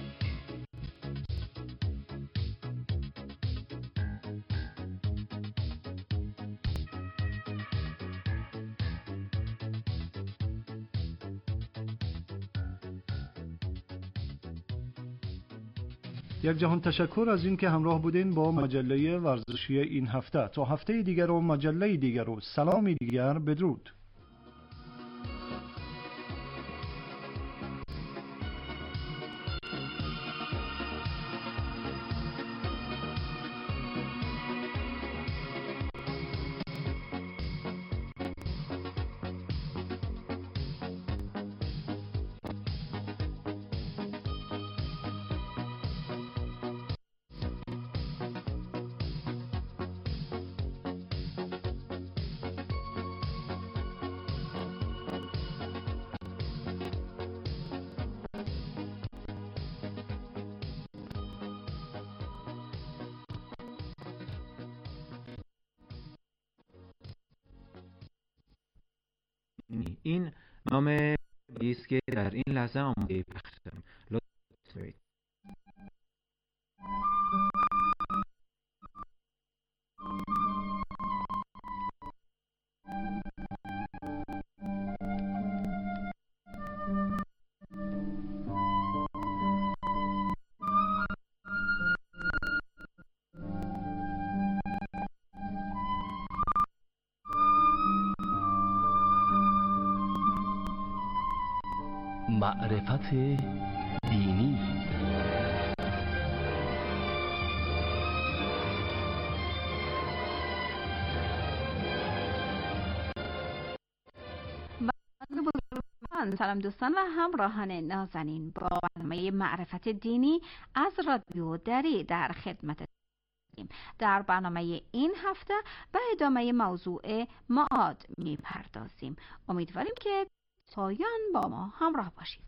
یک جهان تشکر از این که همراه بودین با مجله ورزشی این هفته. تا هفته دیگر و مجله دیگر و سلامی دیگر، بدرود. این نام است که در این لحظه آماده پخش دارم. لطفاً برید. معرفت دینی. سلام دوستان و همراهان نازنین، با برنامه معرفت دینی از رادیو دری در خدمت. در برنامه این هفته به ادامه موضوع معاد میپردازیم. امیدواریم که پایان با ما همراه باشید.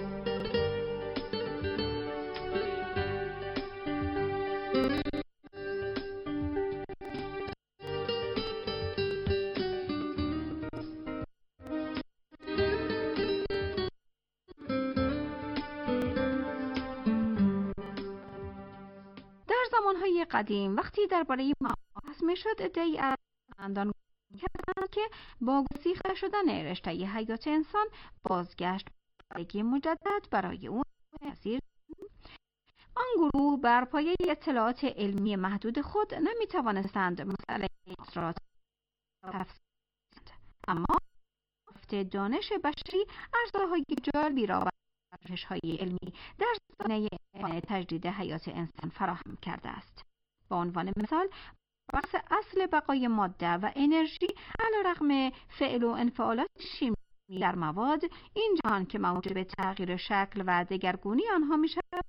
در زمانهای قدیم وقتی درباره معاد بحث میشد، عده‌ای از دانشمندان کردند که با گسیخته شدن رشته حیات انسان بازگشت به زندگی مجدد برای اون نظیر. آن گروه بر پایه اطلاعات علمی محدود خود نمیتوانستند مسئله را تفسیر کنند، اما افت دانش بشری ارزش‌های جالبی را پژوهش‌های علمی در زمینه تجدید حیات انسان فراهم کرده است. به عنوان مثال، بحث اصل بقای ماده و انرژی علیرغم فعل و انفعالات شیمیایی در مواد، این جهان که موجب تغییر شکل و دگرگونی آنها می شود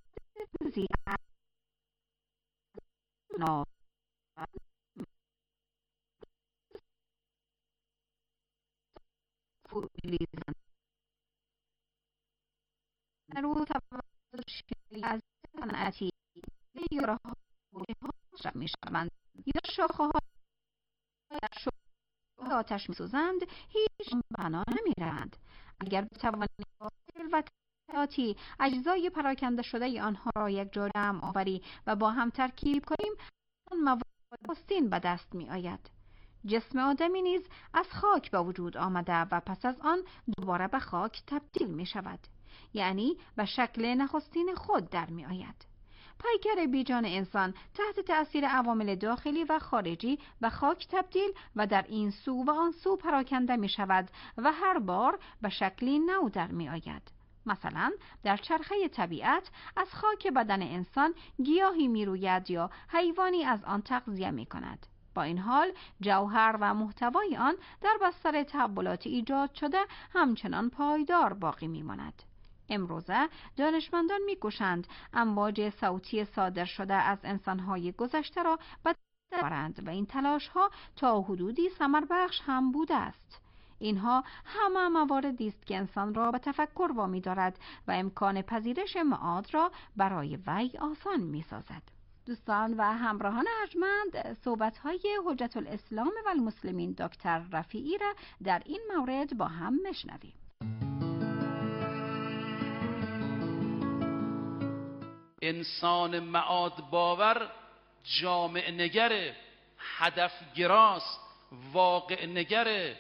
از صنعتی یا می شوند یا شاخه ها آتش می سوزند، هیچ بنا نمی روند. اگر بتوانیم و تأتی اجزای پراکنده شده آنها را یک جا جمع آوری و با هم ترکیب کنیم، آن مواد پستین به دست می آید. جسم آدمی نیز از خاک به وجود آمده و پس از آن دوباره به خاک تبدیل می شود، یعنی به شکل نخستین خود در می آید. پیکر بیجان انسان تحت تأثیر عوامل داخلی و خارجی به خاک تبدیل و در این سو و آن سو پراکنده می شود و هر بار به شکلی نو در می آید. مثلا در چرخه طبیعت از خاک بدن انسان گیاهی می روید یا حیوانی از آن تغذیه می کند. با این حال جوهر و محتوای آن در بستر تحولات ایجاد شده همچنان پایدار باقی می ماند. امروزه دانشمندان می‌کوشند امواج صوتی صادر شده از انسان‌های گذشته را به دست آورند و این تلاش‌ها تا حدودی ثمربخش هم بوده است. اینها همه مواردی است که انسان را به تفکر وامی دارد و امکان پذیرش معاد را برای وی آسان می‌سازد. دوستان و همراهان ارجمند، صحبت‌های حجت الاسلام و المسلمین دکتر رفیعی را در این مورد با هم میشنویم. انسان معاد باور جامع نگره، هدف گراست، واقع نگره.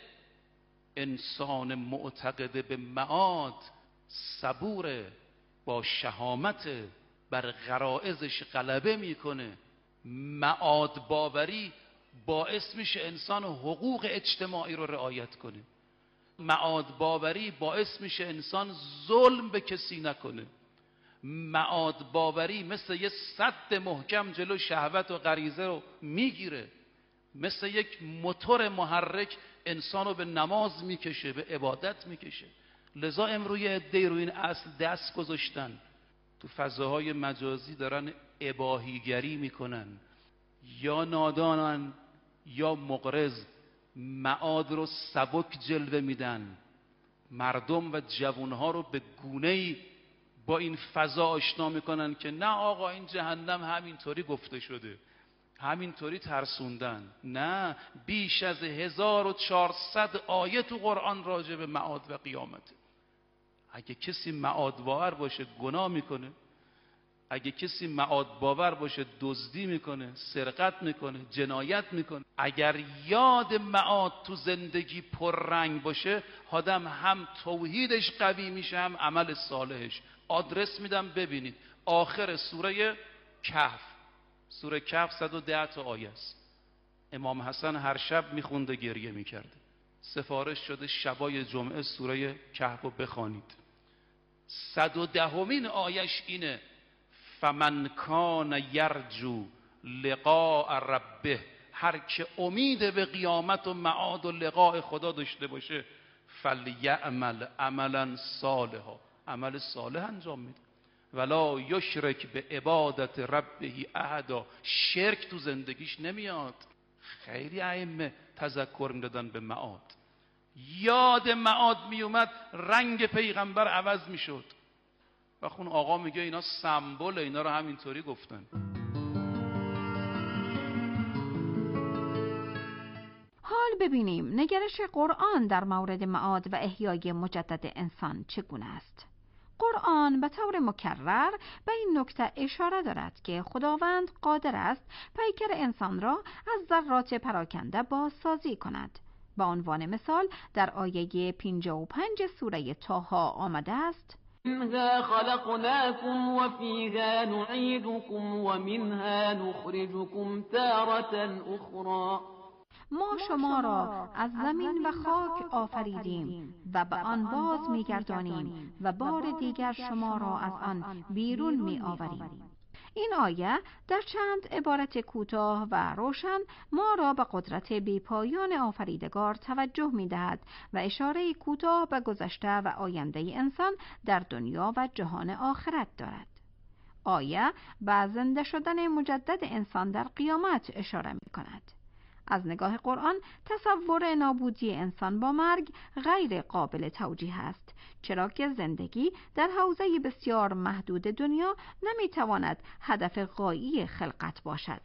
انسان معتقد به معاد صبوره، با شهامت بر غرائزش غلبه میکنه. معاد باوری باعث میشه انسان حقوق اجتماعی رو رعایت کنه. معاد باوری باعث میشه انسان ظلم به کسی نکنه. معاد باوری مثل یه سد محکم جلو شهوت و غریزه رو میگیره، مثل یک موتور محرک انسان رو به نماز میکشه، به عبادت میکشه. لذا امروی عده‌ای روی این اصل دست گذاشتن، تو فضاهای مجازی دارن اباحیگری میکنن، یا نادانن یا مغرض معاد رو سبک جلوه میدن. مردم و جوانها رو به گونه‌ای با این فضا آشنا میکنن که نه آقا این جهنم همینطوری گفته شده، همینطوری ترسوندن. نه، بیش از 1400 آیه تو قرآن راجع به معاد و قیامته. اگه کسی معاد باور باشه گناه میکنه، اگه کسی معاد باور باشه دزدی میکنه، سرقت میکنه، جنایت میکنه. اگر یاد معاد تو زندگی پررنگ باشه، آدم هم توحیدش قوی میشه هم عمل صالحش. آدرس میدم ببینید، آخر سوره کهف، سوره کهف 110 تا آیه است. امام حسن هر شب میخونده گریه میکرده. سفارش شده شبای جمعه سوره کهف رو بخوانید. 110مین آیش اینه: فمن کان یرجو لقاء ربه، هر که امید به قیامت و معاد و لقاء خدا داشته باشه، فلیعمل عملا صالحا، عمل صالح انجام میده. ولا یشرک به عبادت ربه احدا، شرک تو زندگیش نمیاد. خیلی ائمه تذکر میدادن به معاد. یاد معاد میومد رنگ پیغمبر عوض میشد. و خون آقا میگه اینا سمبل، اینا رو همینطوری گفتن. حال ببینیم نگرش قرآن در مورد معاد و احیای مجدد انسان چگونه است. قرآن به طور مکرر به این نکته اشاره دارد که خداوند قادر است پیکر انسان را از ذرات پراکنده بازسازی کند. به عنوان مثال در آیه 55 سوره طه آمده است: منها خلقناكم وفيها نعيدكم ومنها نخرجكم تارة أخرى. ما شما را از زمین و خاک آفریدیم و به آن باز می‌گردانیم و بار دیگر شما را از آن بیرون می‌آوریم. این آیه در چند عبارت کوتاه و روشن ما را به قدرت بی‌پایان آفریدگار توجه می‌دهد و اشاره کوتاه به گذشته و آینده انسان در دنیا و جهان آخرت دارد. آیه به زنده شدن مجدد انسان در قیامت اشاره می‌کند. از نگاه قرآن تصور نابودی انسان با مرگ غیر قابل توجیه است، چرا که زندگی در حوزه بسیار محدود دنیا نمیتواند هدف غایی خلقت باشد.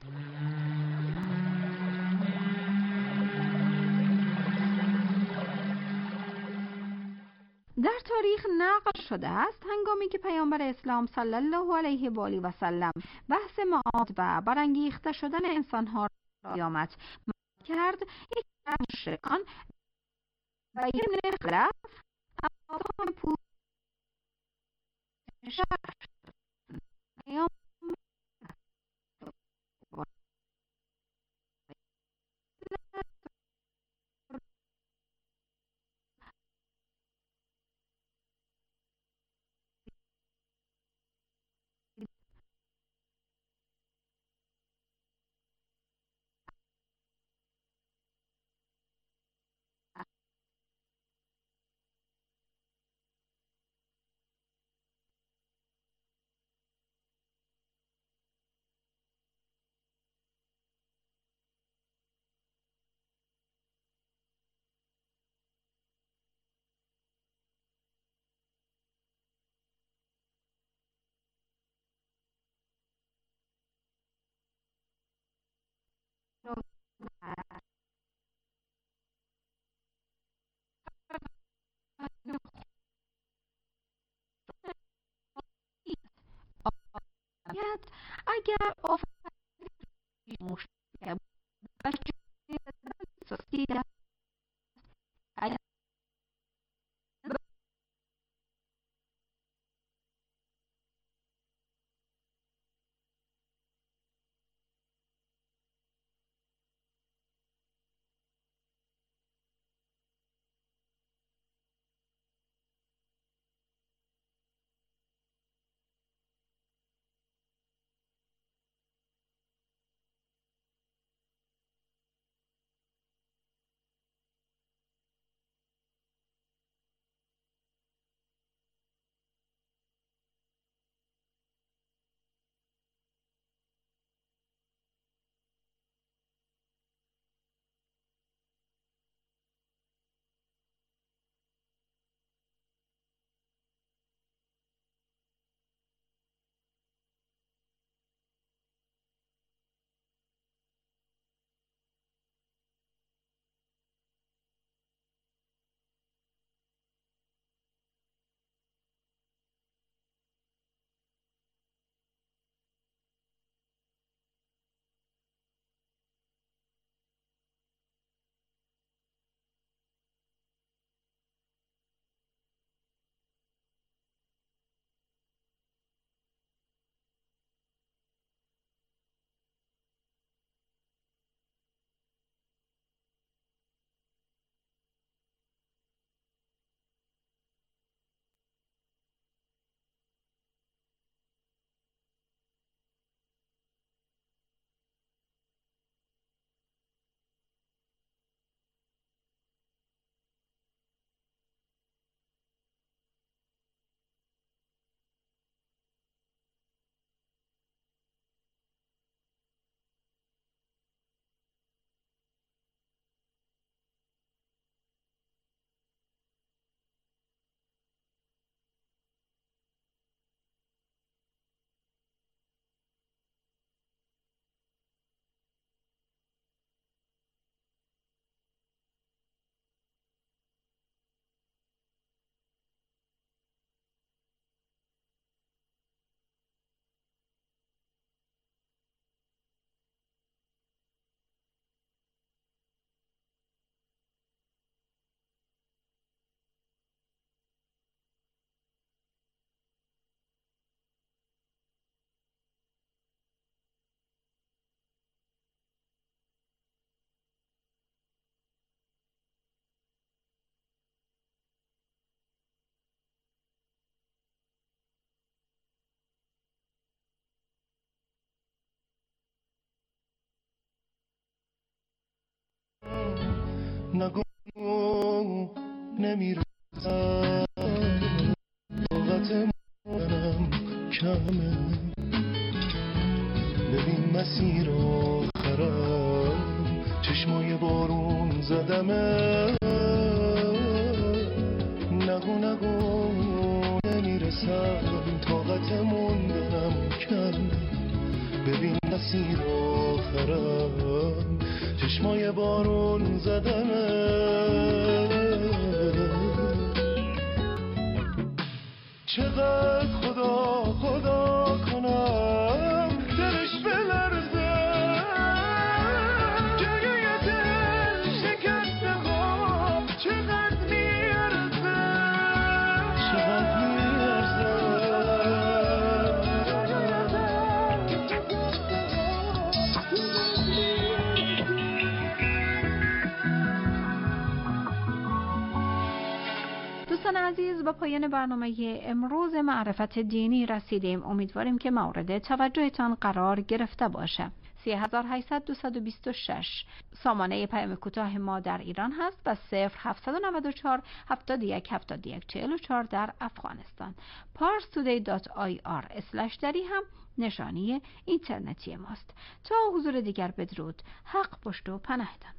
در تاریخ نقل شده است هنگامی که پیامبر اسلام صلی الله علیه و آله و سلم بحث معاد و برانگیخته شدن انسان‌ها را قیامت کرد، یک مشرکان و ابن خلف آدم پول اگر آفرینش مشکل باشد نگو نمیرسم طاقت منم کمه ببین مسیر آخرم چشمای بارون زدمه نگو نمیرسم طاقت موندنم کمه ببین مسیر آخرم چشمای بارون زدمه چقدر خدا کنم دلش بلرزه جگه دل شکسته خواب چقدر میارزه دوستان عزیز، با پایان برنامه امروز معرفت دینی رسیدیم. امیدواریم که مورد توجهتان قرار گرفته باشه. 3826 سامانه پیام کوتاه ما در ایران هست و 0794 71 71 44 در افغانستان. parstoday.ir/dari هم نشانی اینترنتی ماست. تا حضور دیگر بدرود. حق پشت و پناهتان.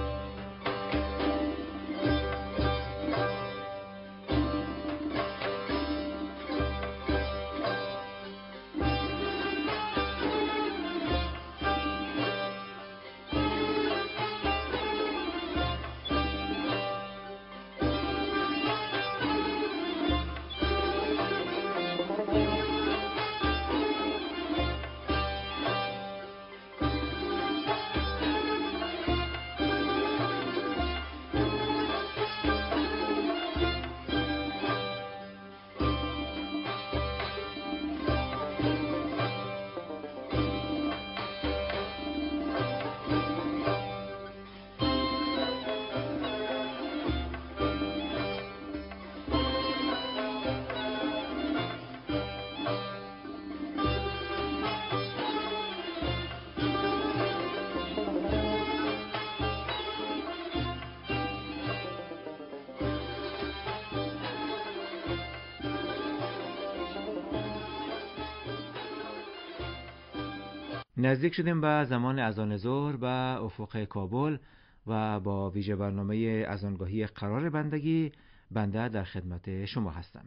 نزدیک شدیم به زمان اذان ظهر و افق کابل و با ویژه برنامه اذانگاهی قرار بندگی بنده در خدمت شما هستم.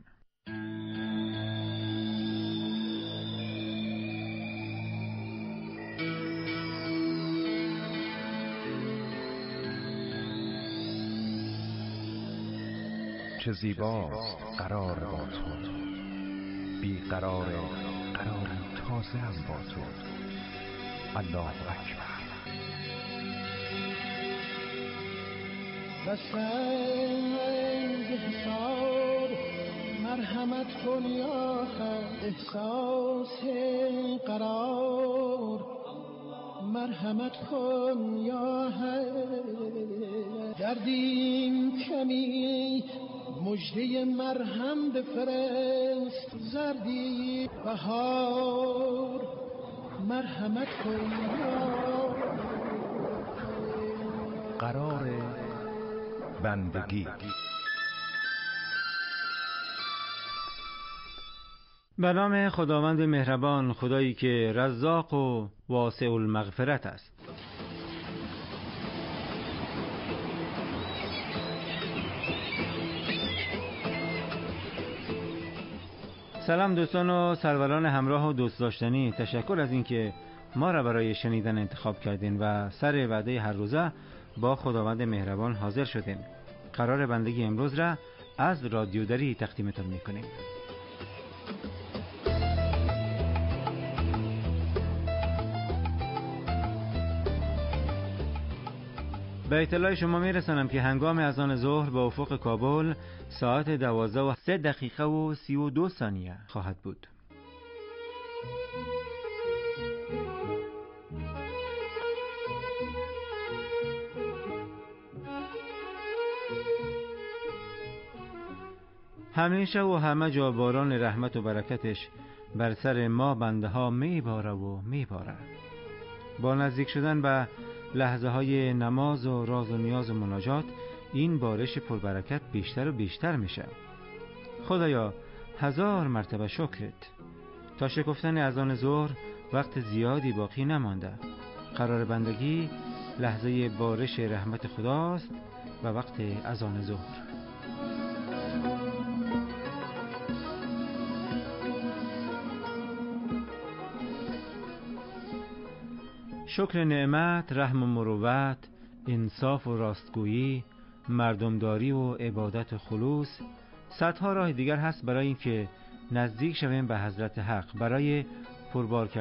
چه زیباست قرار با تو، بی قرار تازه هم با تو. الله اکبر. بسنگ حساب مرحمت کن یا خود، احساس قرار مرحمت کن یا حد، دردیم کمی مژده مرهم بفرست، زردی بهار مرحمت کن یا قرار بندگی. به نام خداوند مهربان، خدایی که رزاق و واسع المغفرت است. سلام دوستان و سروران همراه و دوست داشتنی، تشکر از اینکه ما را برای شنیدن انتخاب کردین و سر وعده هر روزه با خداوند مهربان حاضر شدین. قرار بندگی امروز را از رادیو دری تقدیمتان میکنیم. به اطلاع شما میرسانم که هنگام اذان ظهر به افق کابل ساعت 12:03:32 خواهد بود. همیشه و همه جا باران رحمت و برکتش بر سر ما بنده ها میباره و میباره. با نزدیک شدن به لحظه های نماز و راز و نیاز و مناجات این بارش پربرکت بیشتر و بیشتر میشه. خدایا 1000 مرتبه شکرت. تا شکفتن اذان ظهر وقت زیادی باقی نمانده. قرار بندگی لحظه بارش رحمت خداست و وقت اذان ظهر. شکر نعمت، رحم و مروت، انصاف و راستگویی، مردمداری و عبادت و خلوص، صدها راه دیگر هست برای اینکه نزدیک شویم به حضرت حق، برای پربار